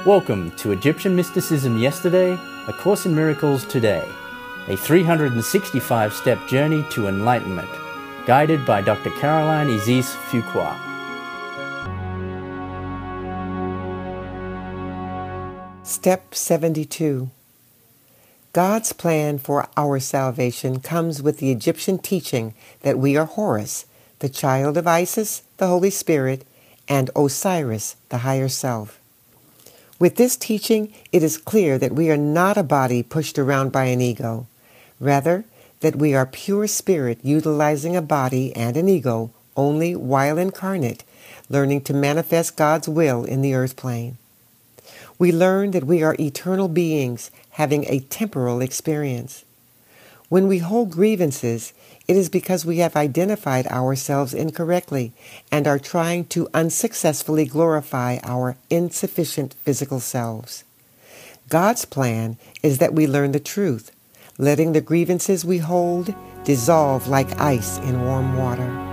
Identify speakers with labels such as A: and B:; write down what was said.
A: Welcome to Egyptian Mysticism Yesterday, A Course in Miracles Today, a 365-step journey to enlightenment, guided by Dr. Caroline Isis Fuqua.
B: Step 72. God's plan for our salvation comes with the Egyptian teaching that we are Horus, the child of Isis, the Holy Spirit, and Osiris, the higher self. With this teaching, it is clear that we are not a body pushed around by an ego. Rather, that we are pure spirit utilizing a body and an ego only while incarnate, learning to manifest God's will in the earth plane. We learn that we are eternal beings having a temporal experience. When we hold grievances, it is because we have identified ourselves incorrectly and are trying to unsuccessfully glorify our insufficient physical selves. God's plan is that we learn the truth, letting the grievances we hold dissolve like ice in warm water.